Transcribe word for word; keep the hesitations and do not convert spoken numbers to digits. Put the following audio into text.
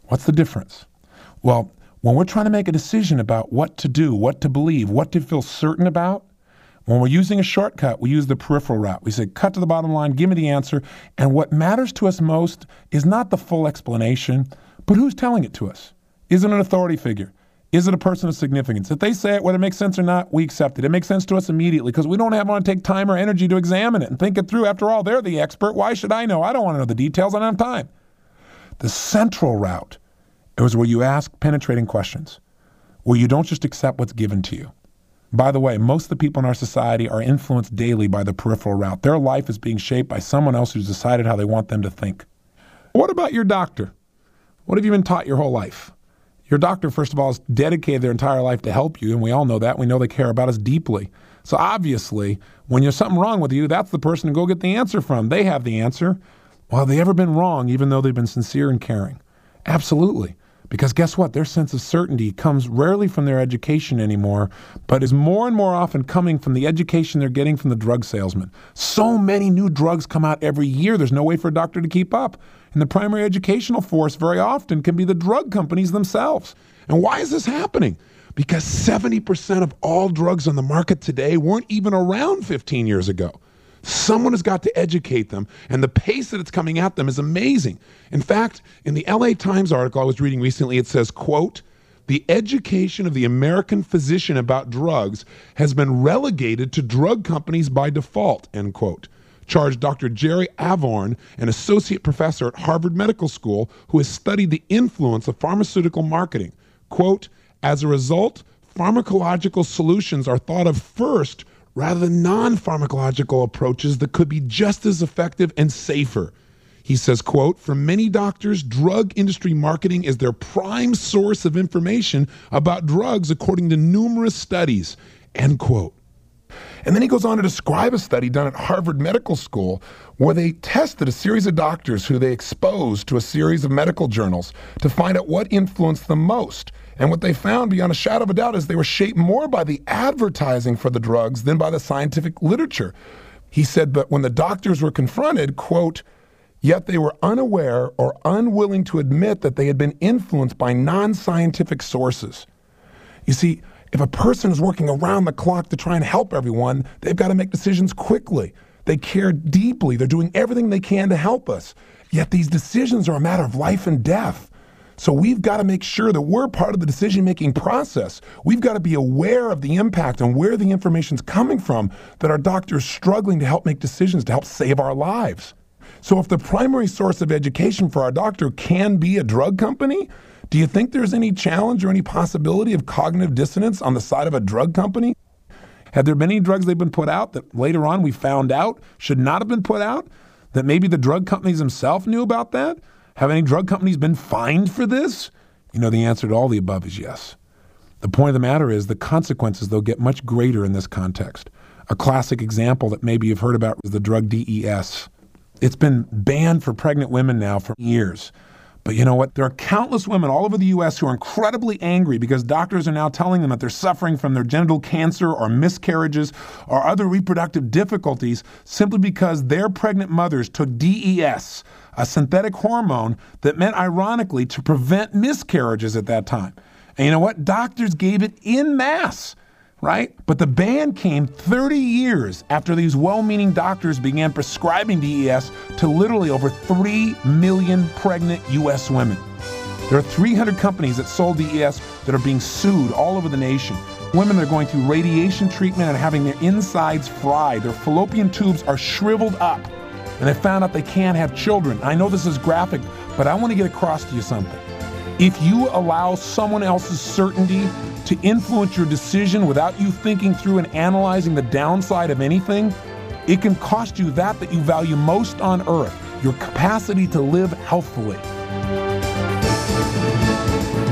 What's the difference? Well, when we're trying to make a decision about what to do, what to believe, what to feel certain about, when we're using a shortcut, we use the peripheral route. We say, cut to the bottom line, give me the answer. And what matters to us most is not the full explanation, but who's telling it to us. Is it an authority figure? Is it a person of significance? If they say it, whether it makes sense or not, we accept it. It makes sense to us immediately because we don't have to take time or energy to examine it and think it through. After all, they're the expert. Why should I know? I don't want to know the details. I don't have time. The central route is where you ask penetrating questions, where you don't just accept what's given to you. By the way, most of the people in our society are influenced daily by the peripheral route. Their life is being shaped by someone else who's decided how they want them to think. What about your doctor? What have you been taught your whole life? Your doctor, first of all, has dedicated their entire life to help you, and we all know that. We know they care about us deeply. So obviously, when there's something wrong with you, that's the person to go get the answer from. They have the answer. Well, have they ever been wrong, even though they've been sincere and caring? Absolutely. Because guess what? Their sense of certainty comes rarely from their education anymore, but is more and more often coming from the education they're getting from the drug salesman. So many new drugs come out every year, there's no way for a doctor to keep up. And the primary educational force very often can be the drug companies themselves. And why is this happening? Because seventy percent of all drugs on the market today weren't even around fifteen years ago. Someone has got to educate them, and the pace that it's coming at them is amazing. In fact, in the L A Times article I was reading recently, it says, quote, "The education of the American physician about drugs has been relegated to drug companies by default," end quote. Charged Doctor Jerry Avorn, an associate professor at Harvard Medical School who has studied the influence of pharmaceutical marketing. Quote, "As a result, pharmacological solutions are thought of first rather than non-pharmacological approaches that could be just as effective and safer." He says, quote, "For many doctors, drug industry marketing is their prime source of information about drugs according to numerous studies," end quote. And then he goes on to describe a study done at Harvard Medical School where they tested a series of doctors who they exposed to a series of medical journals to find out what influenced them most. And what they found beyond a shadow of a doubt is they were shaped more by the advertising for the drugs than by the scientific literature. He said, but when the doctors were confronted, quote, "Yet they were unaware or unwilling to admit that they had been influenced by non-scientific sources." You see, if a person is working around the clock to try and help everyone, they've got to make decisions quickly. They care deeply. They're doing everything they can to help us. Yet these decisions are a matter of life and death. So we've got to make sure that we're part of the decision-making process. We've got to be aware of the impact and where the information's coming from, that our doctor's struggling to help make decisions to help save our lives. So if the primary source of education for our doctor can be a drug company, do you think there's any challenge or any possibility of cognitive dissonance on the side of a drug company? Have there been any drugs they've been put out that later on we found out should not have been put out? That maybe the drug companies themselves knew about that? Have any drug companies been fined for this? You know, the answer to all the above is yes. The point of the matter is the consequences, they'll get much greater in this context. A classic example that maybe you've heard about is the drug D E S. It's been banned for pregnant women now for years. But you know what? There are countless women all over the U S who are incredibly angry because doctors are now telling them that they're suffering from their genital cancer or miscarriages or other reproductive difficulties simply because their pregnant mothers took D E S, a synthetic hormone that meant, ironically, to prevent miscarriages at that time. And you know what? Doctors gave it en masse. Right? But the ban came thirty years after these well-meaning doctors began prescribing D E S to literally over three million pregnant U S women. There are three hundred companies that sold D E S that are being sued all over the nation. Women are going through radiation treatment and having their insides fried. Their fallopian tubes are shriveled up. And they found out they can't have children. I know this is graphic, but I want to get across to you something. If you allow someone else's certainty to influence your decision without you thinking through and analyzing the downside of anything, it can cost you that that you value most on earth, your capacity to live healthfully.